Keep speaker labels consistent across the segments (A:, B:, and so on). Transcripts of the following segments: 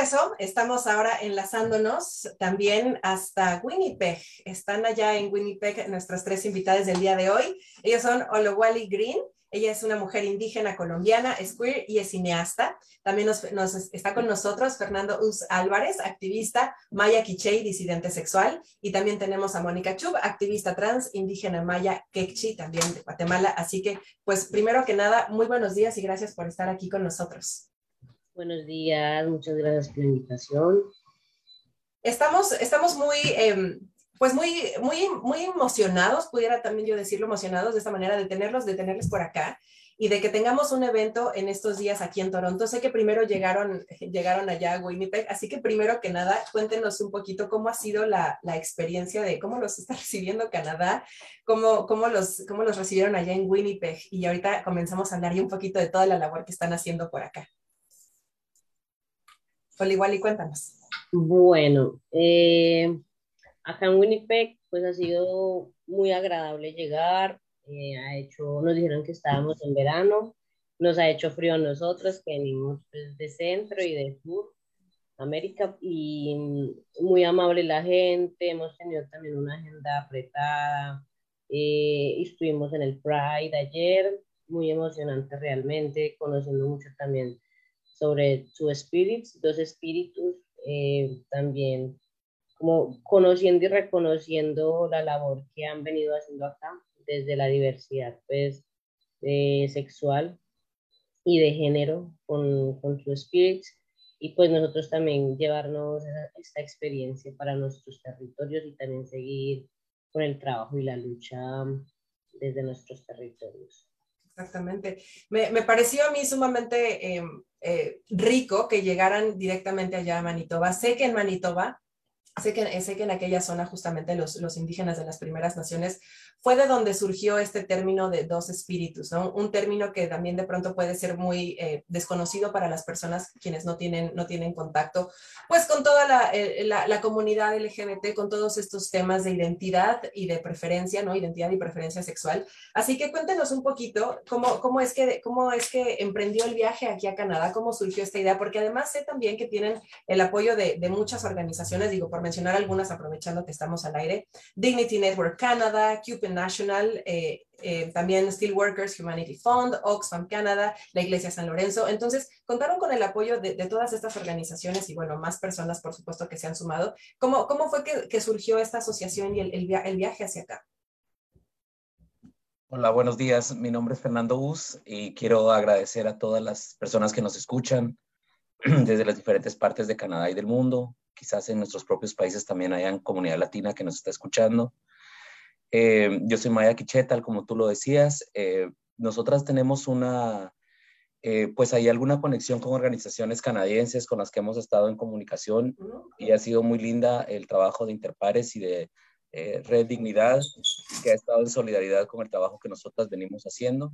A: eso, estamos ahora enlazándonos también hasta Winnipeg. Están allá en Winnipeg nuestras tres invitadas del día de hoy. Ellos son Olowale Green. Ella es una mujer indígena colombiana, es queer y es cineasta. También está con nosotros Fernando Us Álvarez, activista maya quiché y disidente sexual. Y también tenemos a Mónica Chub, activista trans, indígena maya quechí, también de Guatemala. Así que, pues, primero que nada, muy buenos días y gracias por estar aquí con nosotros.
B: Buenos días, muchas gracias por la invitación.
A: Estamos muy, pues muy emocionados, pudiera también yo decirlo, emocionados de esta manera de tenerles por acá y de que tengamos un evento en estos días aquí en Toronto. Sé que primero llegaron allá a Winnipeg, así que primero que nada, cuéntenos un poquito cómo ha sido la experiencia de cómo los está recibiendo Canadá, cómo los recibieron allá en Winnipeg, y ahorita comenzamos a hablar ya un poquito de toda la labor que están haciendo por acá. Olowale, cuéntanos.
B: Bueno, acá en Winnipeg pues ha sido muy agradable llegar. Nos dijeron que estábamos en verano, nos ha hecho frío a nosotros que venimos pues, de Centro y de Sur América, y muy amable la gente. Hemos tenido también una agenda apretada. Estuvimos en el Pride ayer, muy emocionante realmente, conociendo mucho también sobre su spirits, dos espíritus, también como conociendo y reconociendo la labor que han venido haciendo acá desde la diversidad pues, sexual y de género con su spirits, y pues nosotros también llevarnos esta experiencia para nuestros territorios y también seguir con el trabajo y la lucha desde nuestros territorios.
A: Exactamente. Me pareció a mí sumamente rico que llegaran directamente allá a Manitoba. Sé que en Manitoba, sé que en aquella zona justamente los indígenas de las primeras naciones fue de donde surgió este término de dos espíritus, ¿no? Un término que también de pronto puede ser muy desconocido para las personas quienes no tienen contacto, pues con toda la comunidad LGBT, con todos estos temas de identidad y de preferencia, ¿no? Identidad y preferencia sexual. Así que cuéntenos un poquito cómo es que emprendió el viaje aquí a Canadá, cómo surgió esta idea, porque además sé también que tienen el apoyo de muchas organizaciones, digo, por mencionar algunas, aprovechando que estamos al aire: Dignity Network Canada, Cupen National, también Steelworkers Humanity Fund, Oxfam Canada, la Iglesia San Lorenzo. Entonces, contaron con el apoyo de todas estas organizaciones y, bueno, más personas, por supuesto, que se han sumado. ¿Cómo fue que surgió esta asociación y el viaje hacia acá?
C: Hola, buenos días. Mi nombre es Fernando Us y quiero agradecer a todas las personas que nos escuchan desde las diferentes partes de Canadá y del mundo. Quizás en nuestros propios países también hayan comunidad latina que nos está escuchando. Yo soy Maya Quiché, tal como tú lo decías. Nosotras tenemos pues hay alguna conexión con organizaciones canadienses con las que hemos estado en comunicación, y ha sido muy linda el trabajo de Interpares y de Red Dignidad, que ha estado en solidaridad con el trabajo que nosotras venimos haciendo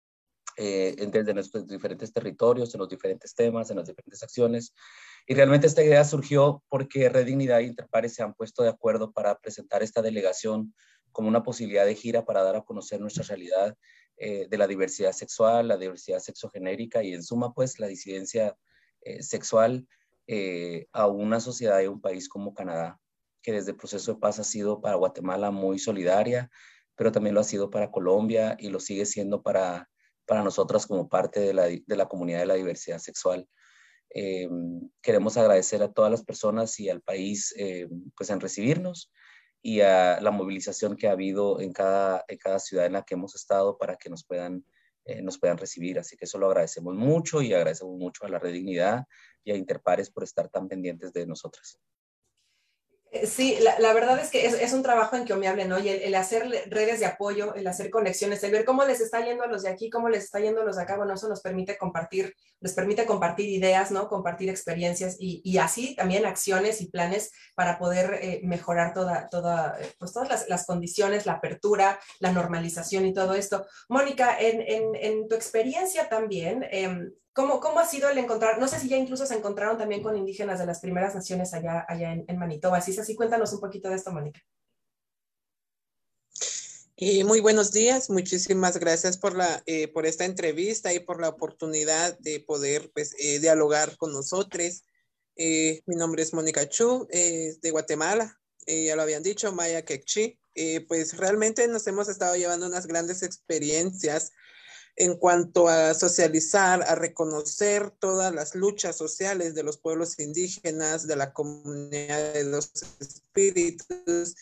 C: desde nuestros diferentes territorios, en los diferentes temas, en las diferentes acciones. Y realmente esta idea surgió porque Red Dignidad e Interpares se han puesto de acuerdo para presentar esta delegación como una posibilidad de gira para dar a conocer nuestra realidad de la diversidad sexual, la diversidad sexogenérica y en suma pues la disidencia sexual a una sociedad y un país como Canadá, que desde el proceso de paz ha sido para Guatemala muy solidaria, pero también lo ha sido para Colombia y lo sigue siendo para nosotras como parte de la comunidad de la diversidad sexual. Queremos agradecer a todas las personas y al país pues en recibirnos y a la movilización que ha habido en cada ciudad en la que hemos estado para que nos puedan recibir. Así que eso lo agradecemos mucho y agradecemos mucho a la Red Dignidad y a Interpares por estar tan pendientes de nosotras.
A: Sí, la verdad es que es un trabajo encomiable, ¿no? Y el hacer redes de apoyo, el hacer conexiones, el ver cómo les está yendo a los de aquí, cómo les está yendo a los de acá, bueno, eso les permite compartir ideas, ¿no? Compartir experiencias y así también acciones y planes para poder mejorar pues todas las condiciones, la apertura, la normalización y todo esto. Mónica, en tu experiencia también, ¿cómo ha sido el encontrar? No sé si ya incluso se encontraron también con indígenas de las primeras naciones allá en Manitoba. Si es así, cuéntanos un poquito de esto, Mónica.
D: Muy buenos días, muchísimas gracias por esta entrevista y por la oportunidad de poder pues, dialogar con nosotros. Mi nombre es Mónica Chu, de Guatemala. Ya lo habían dicho, Maya Quechí. Pues realmente nos hemos estado llevando unas grandes experiencias en cuanto a socializar, a reconocer todas las luchas sociales de los pueblos indígenas, de la comunidad de los espíritus.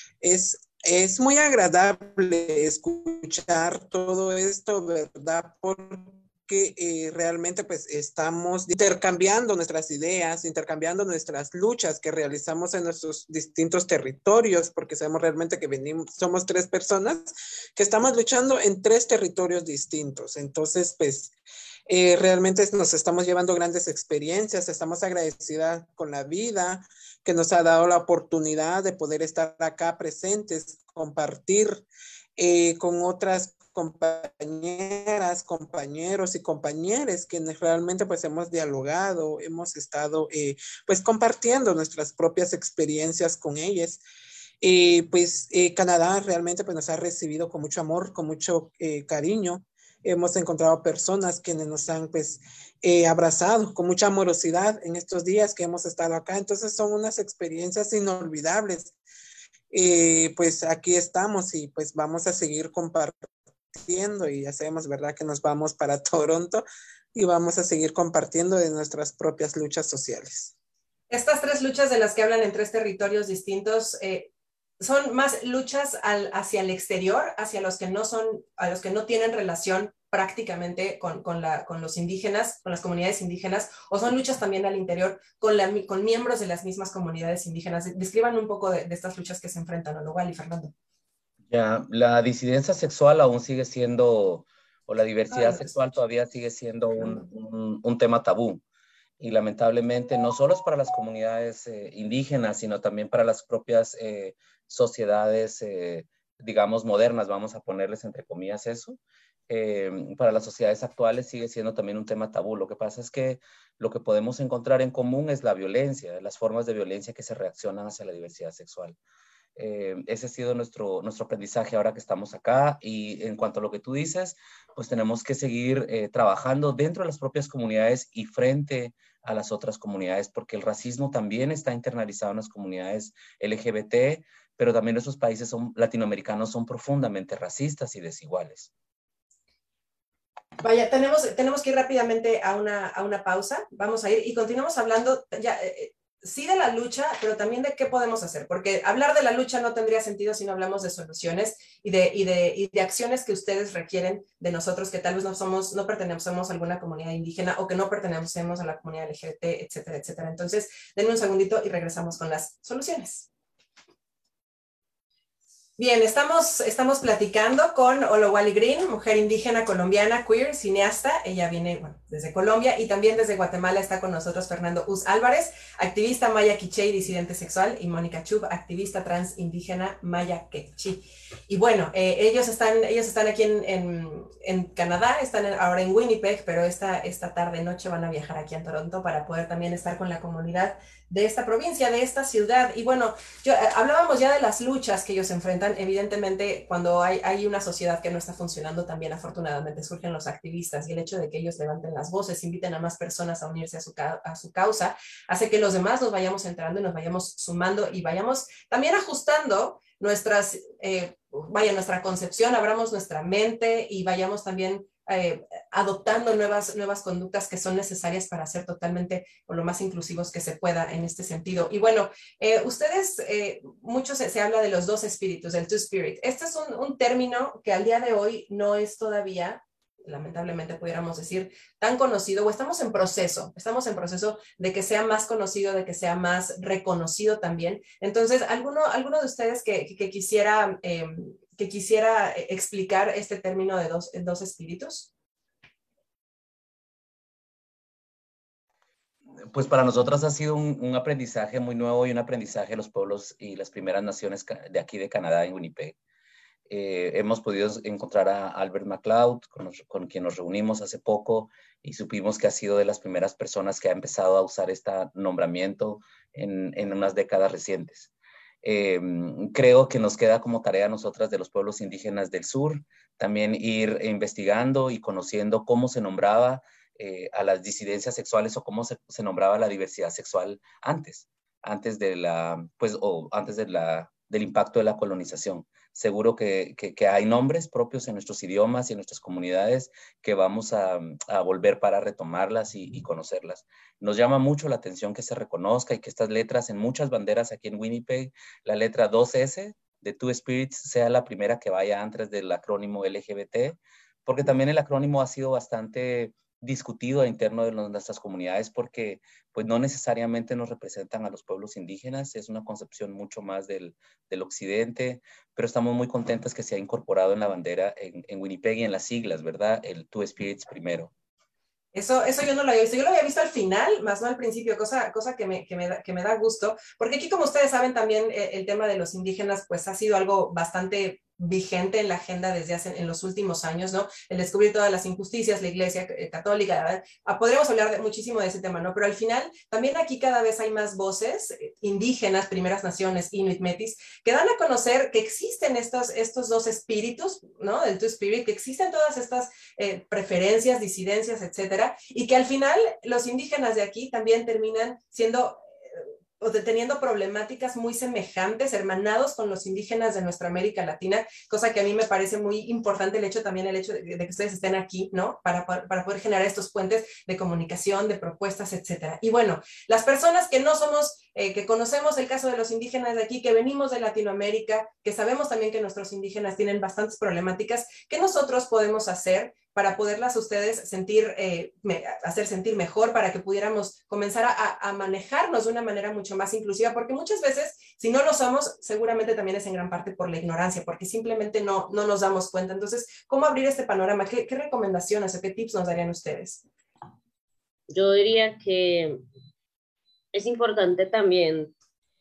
D: Es muy agradable escuchar todo esto, ¿verdad? Porque realmente pues estamos intercambiando nuestras ideas, intercambiando nuestras luchas que realizamos en nuestros distintos territorios, porque sabemos realmente que somos 3 personas que estamos luchando en 3 territorios distintos. Entonces, pues realmente nos estamos llevando grandes experiencias, estamos agradecidas con la vida que nos ha dado la oportunidad de poder estar acá presentes, compartir con otras compañeras, compañeros y compañeras que realmente pues hemos dialogado, hemos estado pues compartiendo nuestras propias experiencias con ellas. Pues Canadá realmente pues nos ha recibido con mucho amor, con mucho cariño. Hemos encontrado personas quienes nos han pues abrazado con mucha amorosidad en estos días que hemos estado acá. Entonces son unas experiencias inolvidables. Pues aquí estamos y pues vamos a seguir compartiendo y ya sabemos, ¿verdad? Que nos vamos para Toronto y vamos a seguir compartiendo de nuestras propias luchas sociales.
A: Estas 3 luchas de las que hablan en 3 territorios distintos, son más luchas hacia el exterior, hacia los que no son, a los que no tienen relación prácticamente con los indígenas, con las comunidades indígenas, o son luchas también al interior con miembros de las mismas comunidades indígenas. Describan un poco de estas luchas que se enfrentan, Ologal y Fernando.
C: Ya, la disidencia sexual aún sigue siendo, o la diversidad sexual todavía sigue siendo un tema tabú. Y lamentablemente no solo es para las comunidades indígenas, sino también para las propias sociedades, digamos, modernas, vamos a ponerles entre comillas eso. Para las sociedades actuales sigue siendo también un tema tabú. Lo que pasa es que lo que podemos encontrar en común es la violencia, las formas de violencia que se reaccionan hacia la diversidad sexual. Ese ha sido nuestro aprendizaje ahora que estamos acá, y en cuanto a lo que tú dices, pues tenemos que seguir trabajando dentro de las propias comunidades y frente a las otras comunidades, porque el racismo también está internalizado en las comunidades LGBT, pero también nuestros países latinoamericanos son profundamente racistas y desiguales.
A: Vaya, tenemos que ir rápidamente a una pausa. Vamos a ir y continuamos hablando ya, sí de la lucha, pero también de qué podemos hacer, porque hablar de la lucha no tendría sentido si no hablamos de soluciones y de acciones que ustedes requieren de nosotros, que tal vez no pertenecemos a alguna comunidad indígena o que no pertenecemos a la comunidad LGBT, etcétera, etcétera. Entonces, denme un segundito y regresamos con las soluciones. Bien, estamos platicando con Olowale Green, mujer indígena colombiana, queer, cineasta. Ella viene desde Colombia, y también desde Guatemala está con nosotros Fernando Us Álvarez, activista maya quiché, disidente sexual, y Mónica Chub, activista trans indígena maya quechí. Y bueno, ellos están aquí en Canadá, están ahora en Winnipeg, pero esta tarde-noche van a viajar aquí a Toronto para poder también estar con la comunidad de esta provincia, de esta ciudad. Y bueno, hablábamos ya de las luchas que ellos enfrentan. Evidentemente, cuando hay una sociedad que no está funcionando, también afortunadamente surgen los activistas, y el hecho de que ellos levanten las voces, inviten a más personas a unirse a su causa, hace que los demás nos vayamos entrando y nos vayamos sumando y vayamos también ajustando nuestra concepción, abramos nuestra mente y vayamos también adoptando nuevas conductas que son necesarias para ser totalmente o lo más inclusivos que se pueda en este sentido. Y bueno, ustedes, mucho se habla de los 2 espíritus, del Two Spirit. Este es un término que al día de hoy no es todavía, lamentablemente pudiéramos decir, tan conocido, o estamos en proceso de que sea más conocido, de que sea más reconocido también. Entonces, ¿alguno de ustedes que quisiera explicar este término de dos espíritus?
C: Pues para nosotros ha sido un aprendizaje muy nuevo, y un aprendizaje de los pueblos y las primeras naciones de aquí de Canadá, en Winnipeg. Hemos podido encontrar a Albert McLeod, con quien nos reunimos hace poco, y supimos que ha sido de las primeras personas que ha empezado a usar este nombramiento en unas décadas recientes. Creo que nos queda como tarea a nosotras de los pueblos indígenas del sur también ir investigando y conociendo cómo se nombraba a las disidencias sexuales o cómo se nombraba la diversidad sexual antes del impacto de la colonización. Seguro que hay nombres propios en nuestros idiomas y en nuestras comunidades que vamos a volver para retomarlas y conocerlas. Nos llama mucho la atención que se reconozca y que estas letras en muchas banderas aquí en Winnipeg, la letra 2S de Two Spirits sea la primera que vaya antes del acrónimo LGBT, porque también el acrónimo ha sido bastante discutido a interno de nuestras comunidades porque pues no necesariamente nos representan a los pueblos indígenas, es una concepción mucho más del occidente, pero estamos muy contentos que se ha incorporado en la bandera en Winnipeg y en las siglas, ¿verdad? El Two Spirits primero.
A: Eso yo no lo había visto. Yo lo había visto al final, más no al principio, cosa que me da gusto, porque aquí, como ustedes saben, también el tema de los indígenas pues ha sido algo bastante vigente en la agenda en los últimos años, ¿no? El descubrir todas las injusticias, la Iglesia católica, ¿verdad? Podríamos hablar muchísimo de ese tema, ¿no? Pero al final, también aquí cada vez hay más voces indígenas, primeras naciones, Inuit, Métis, que dan a conocer que existen estos dos espíritus, ¿no? Del Two Spirit, que existen todas estas preferencias, disidencias, etcétera, y que al final los indígenas de aquí también terminan siendo o teniendo problemáticas muy semejantes, hermanados con los indígenas de nuestra América Latina, cosa que a mí me parece muy importante el hecho de que ustedes estén aquí, ¿no? Para poder generar estos puentes de comunicación, de propuestas, etcétera. Y bueno, las personas que no somos, que conocemos el caso de los indígenas de aquí, que venimos de Latinoamérica, que sabemos también que nuestros indígenas tienen bastantes problemáticas, ¿qué nosotros podemos hacer para poderlas ustedes hacer sentir mejor, para que pudiéramos comenzar a manejarnos de una manera mucho más inclusiva? Porque muchas veces, si no lo somos, seguramente también es en gran parte por la ignorancia, porque simplemente no nos damos cuenta. Entonces, ¿cómo abrir este panorama? ¿Qué recomendaciones o qué tips nos darían ustedes?
B: Yo diría que es importante también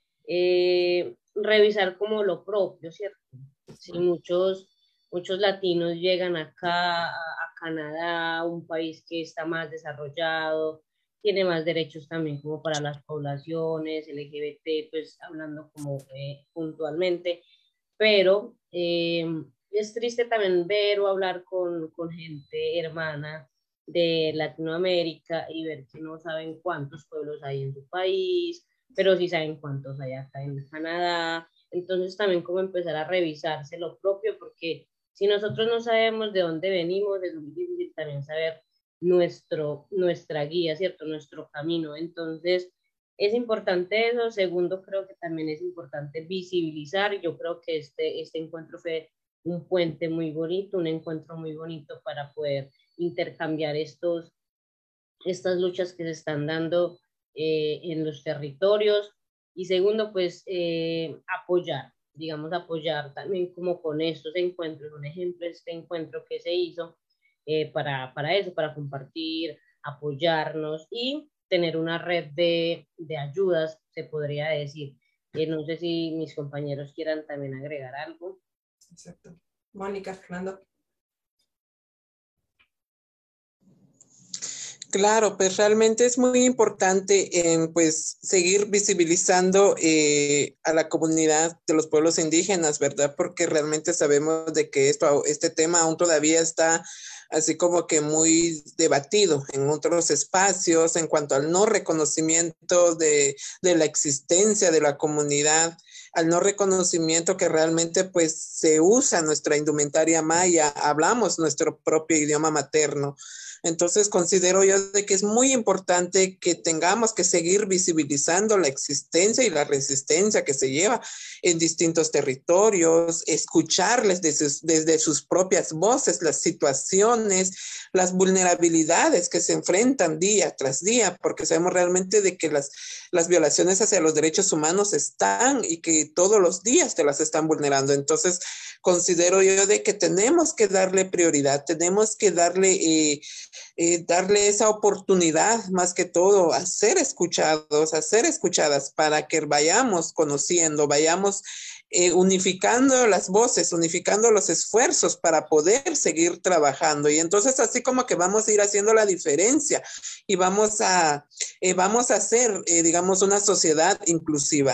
B: revisar como lo propio, ¿cierto? Si muchos latinos llegan acá a Canadá, un país que está más desarrollado, tiene más derechos también como para las poblaciones LGBT, pues hablando como puntualmente, pero es triste también ver o hablar con gente hermana de Latinoamérica y ver que no saben cuántos pueblos hay en su país, pero sí saben cuántos hay acá en Canadá. Entonces también como empezar a revisarse lo propio, porque si nosotros no sabemos de dónde venimos, es muy difícil también saber nuestra guía, ¿cierto? Nuestro camino. Entonces, es importante eso. Segundo, creo que también es importante visibilizar. Yo creo que este encuentro fue un puente muy bonito, un encuentro muy bonito para poder intercambiar estas luchas que se están dando en los territorios. Y segundo, pues apoyar también como con estos encuentros. Un ejemplo es este encuentro que se hizo para eso, para compartir, apoyarnos y tener una red de ayudas, se podría decir. No sé si mis compañeros quieran también agregar algo.
A: Exacto. Mónica, Fernando.
D: Claro, pues realmente es muy importante pues seguir visibilizando a la comunidad de los pueblos indígenas, ¿verdad? Porque realmente sabemos de que este tema aún todavía está así como que muy debatido en otros espacios en cuanto al no reconocimiento de la existencia de la comunidad, al no reconocimiento que realmente pues se usa nuestra indumentaria maya, hablamos nuestro propio idioma materno. Entonces considero yo de que es muy importante que tengamos que seguir visibilizando la existencia y la resistencia que se lleva en distintos territorios, escucharles desde sus propias voces las situaciones, las vulnerabilidades que se enfrentan día tras día, porque sabemos realmente de que las violaciones hacia los derechos humanos están y que todos los días te las están vulnerando. Entonces considero yo de que tenemos que darle prioridad, tenemos que darle esa oportunidad, más que todo, a ser escuchados, a ser escuchadas, para que vayamos conociendo, vayamos unificando las voces, unificando los esfuerzos para poder seguir trabajando. Y entonces así como que vamos a ir haciendo la diferencia y vamos a hacer, digamos, una sociedad inclusiva.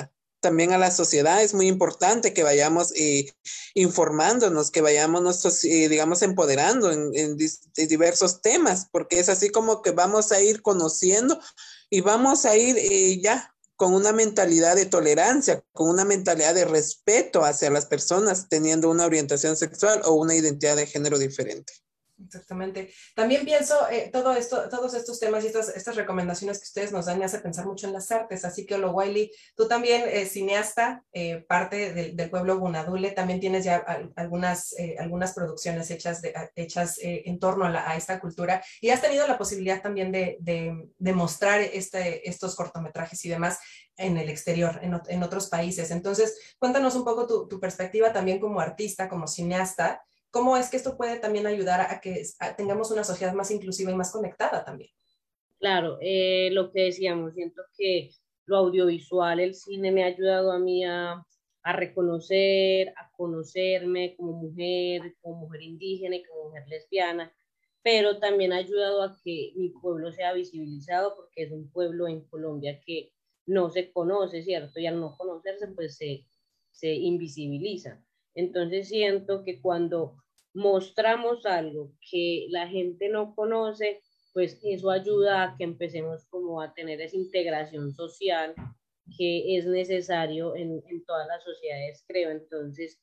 D: también a la sociedad. Es muy importante que vayamos informándonos, que vayamos nosotros, digamos, empoderando en diversos temas, porque es así como que vamos a ir conociendo y vamos a ir ya con una mentalidad de tolerancia, con una mentalidad de respeto hacia las personas teniendo una orientación sexual o una identidad de género diferente.
A: Exactamente. También pienso, todos estos temas y estas recomendaciones que ustedes nos dan me hace pensar mucho en las artes, así que Olowaili, tú también, cineasta, parte del pueblo Bunadule, también tienes ya algunas producciones hechas en torno a esta cultura, y has tenido la posibilidad también de mostrar estos cortometrajes y demás en el exterior, en otros países. Entonces, cuéntanos un poco tu perspectiva también como artista, como cineasta. ¿Cómo es que esto puede también ayudar a que tengamos una sociedad más inclusiva y más conectada también?
B: Claro, lo que decíamos, siento que lo audiovisual, el cine me ha ayudado a mí a reconocer, a conocerme como mujer indígena y como mujer lesbiana, pero también ha ayudado a que mi pueblo sea visibilizado, porque es un pueblo en Colombia que no se conoce, ¿cierto? Y al no conocerse, pues se invisibiliza. Entonces siento que cuando mostramos algo que la gente no conoce, pues eso ayuda a que empecemos como a tener esa integración social que es necesario en todas las sociedades, creo. Entonces,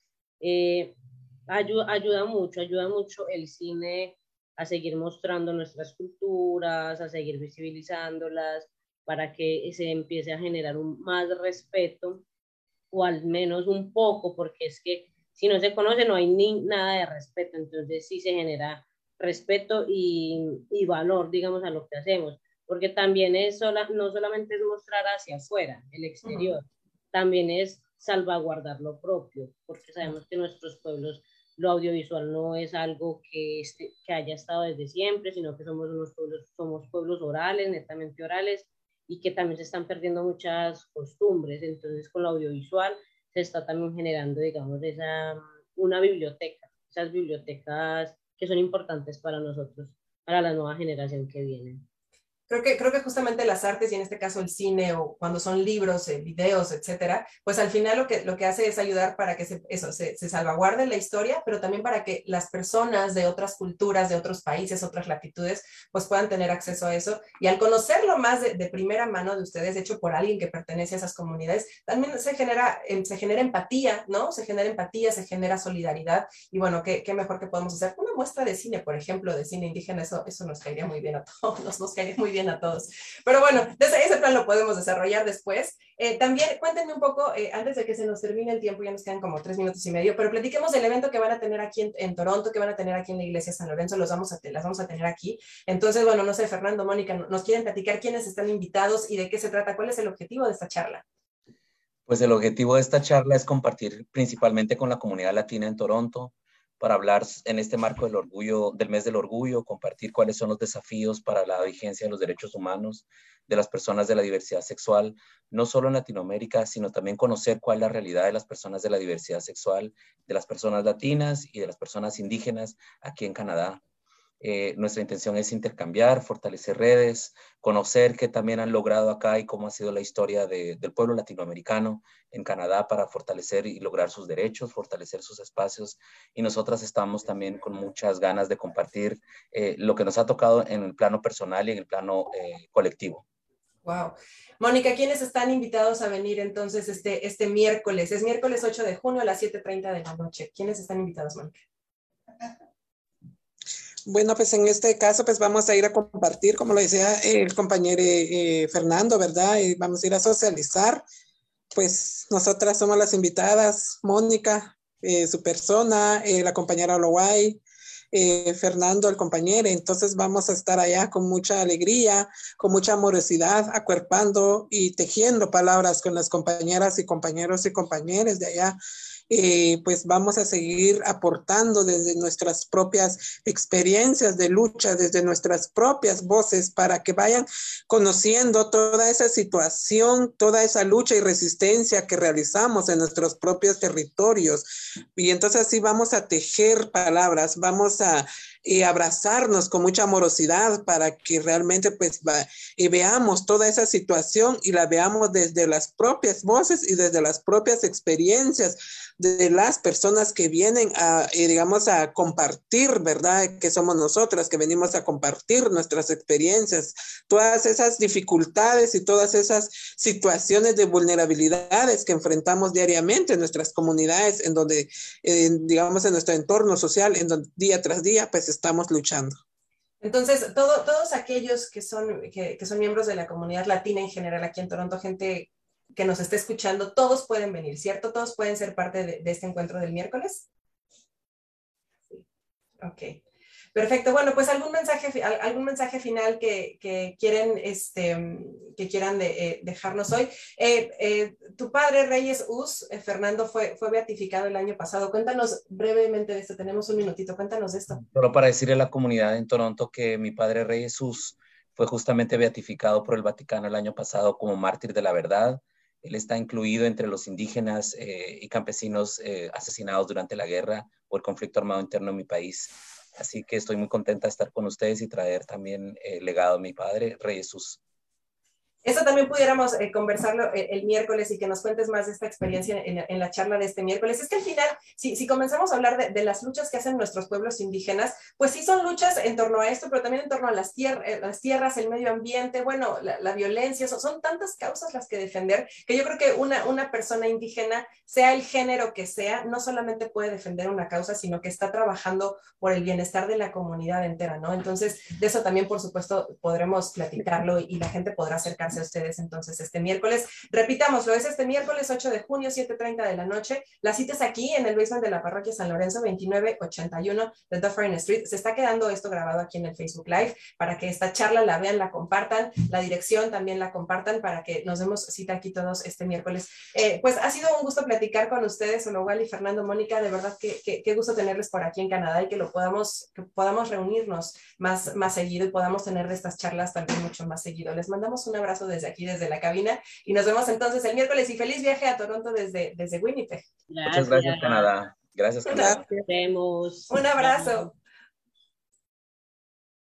B: ayuda mucho el cine a seguir mostrando nuestras culturas, a seguir visibilizándolas, para que se empiece a generar más respeto, o al menos un poco, porque es que si no se conoce no hay nada de respeto. Entonces sí se genera respeto y valor, digamos, a lo que hacemos, porque también no solamente es mostrar hacia afuera, el exterior, también es salvaguardar lo propio, porque sabemos que nuestros pueblos, lo audiovisual no es algo que haya estado desde siempre, sino que somos pueblos orales, netamente orales, y que también se están perdiendo muchas costumbres. Entonces con lo audiovisual se está también generando, digamos, una biblioteca, esas bibliotecas que son importantes para nosotros, para la nueva generación que viene.
A: Creo que justamente las artes, y en este caso el cine, o cuando son libros, videos, etcétera, pues al final lo que hace es ayudar para que se salvaguarde la historia, pero también para que las personas de otras culturas, de otros países, otras latitudes, pues puedan tener acceso a eso. Y al conocerlo más de primera mano de ustedes, hecho por alguien que pertenece a esas comunidades, también se genera empatía, ¿no? Se genera empatía, se genera solidaridad. Y bueno, qué mejor que podemos hacer una muestra de cine, por ejemplo, de cine indígena. Eso nos caería muy bien a todos, nos caería muy bien a todos. Pero bueno, ese plan lo podemos desarrollar después. También cuéntenme un poco, antes de que se nos termine el tiempo, ya nos quedan como 3 minutos y medio, pero platiquemos del evento que van a tener aquí en Toronto, que van a tener aquí en la Iglesia San Lorenzo. Las vamos a tener aquí. Entonces, bueno, no sé, Fernando, Mónica, ¿nos quieren platicar quiénes están invitados y de qué se trata? ¿Cuál es el objetivo de esta charla?
C: Pues el objetivo de esta charla es compartir principalmente con la comunidad latina en Toronto, para hablar en este marco del mes del orgullo, compartir cuáles son los desafíos para la vigencia de los derechos humanos de las personas de la diversidad sexual, no solo en Latinoamérica, sino también conocer cuál es la realidad de las personas de la diversidad sexual, de las personas latinas y de las personas indígenas aquí en Canadá. Nuestra intención es intercambiar, fortalecer redes, conocer qué también han logrado acá y cómo ha sido la historia del pueblo latinoamericano en Canadá para fortalecer y lograr sus derechos, fortalecer sus espacios. Y nosotras estamos también con muchas ganas de compartir lo que nos ha tocado en el plano personal y en el plano colectivo.
A: Wow. Mónica, ¿quiénes están invitados a venir entonces este miércoles? Es miércoles 8 de junio a las 7:30 de la noche. ¿Quiénes están invitados, Mónica?
D: Bueno, pues en este caso, pues vamos a ir a compartir, como lo decía el compañero Fernando, ¿verdad? Vamos a ir a socializar. Pues nosotras somos las invitadas, Mónica, su persona, la compañera Olowaili, Fernando, el compañero. Entonces vamos a estar allá con mucha alegría, con mucha amorosidad, acuerpando y tejiendo palabras con las compañeras y compañeros y compañeras de allá. Pues vamos a seguir aportando desde nuestras propias experiencias de lucha, desde nuestras propias voces, para que vayan conociendo toda esa situación, toda esa lucha y resistencia que realizamos en nuestros propios territorios. Y entonces así vamos a tejer palabras, vamos a abrazarnos con mucha amorosidad para que realmente pues veamos toda esa situación y la veamos desde las propias voces y desde las propias experiencias de las personas que vienen digamos, a compartir, ¿verdad? Que somos nosotras, que venimos a compartir nuestras experiencias, todas esas dificultades y todas esas situaciones de vulnerabilidades que enfrentamos diariamente en nuestras comunidades, en donde, digamos, en nuestro entorno social, en donde día tras día, pues estamos luchando.
A: Entonces, todos aquellos que son miembros de la comunidad latina en general aquí en Toronto, gente que nos esté escuchando, todos pueden venir, ¿cierto? Todos pueden ser parte de este encuentro del miércoles. Sí. Ok. Perfecto. Bueno, pues algún mensaje final que quieran dejarnos hoy. Tu padre, Reyes Us, Fernando, fue beatificado el año pasado. Cuéntanos brevemente de esto. Tenemos un minutito. Cuéntanos de esto.
C: Solo para decirle a la comunidad en Toronto que mi padre, Reyes Us, fue justamente beatificado por el Vaticano el año pasado como mártir de la verdad. Él está incluido entre los indígenas y campesinos asesinados durante la guerra o el conflicto armado interno en mi país. Así que estoy muy contenta de estar con ustedes y traer también el legado de mi padre, Rey Jesús.
A: Eso también pudiéramos conversarlo el miércoles y que nos cuentes más de esta experiencia en la charla de este miércoles. Es que al final, si comenzamos a hablar de las luchas que hacen nuestros pueblos indígenas, pues sí son luchas en torno a esto, pero también en torno a las tierras, el medio ambiente, bueno, la violencia, son tantas causas las que defender, que yo creo que una persona indígena, sea el género que sea, no solamente puede defender una causa, sino que está trabajando por el bienestar de la comunidad entera, ¿no? Entonces, de eso también, por supuesto, podremos platicarlo y la gente podrá acercarse a ustedes entonces este miércoles. Repitámoslo, es este miércoles 8 de junio, 7:30 de la noche. La cita es aquí en el basement de la parroquia San Lorenzo, 2981 de Dufferin Street. Se está quedando esto grabado aquí en el Facebook Live para que esta charla la vean, la compartan, la dirección también la compartan para que nos demos cita aquí todos este miércoles. Pues ha sido un gusto platicar con ustedes, Ologual y Fernando, Mónica, de verdad qué gusto tenerles por aquí en Canadá y que podamos reunirnos más seguido y podamos tener estas charlas también mucho más seguido. Les mandamos un abrazo desde aquí, desde la cabina, y nos vemos entonces el miércoles y feliz viaje a Toronto desde Winnipeg.
C: Muchas gracias, Canadá. Gracias, Canadá.
B: Gracias.
A: Un abrazo.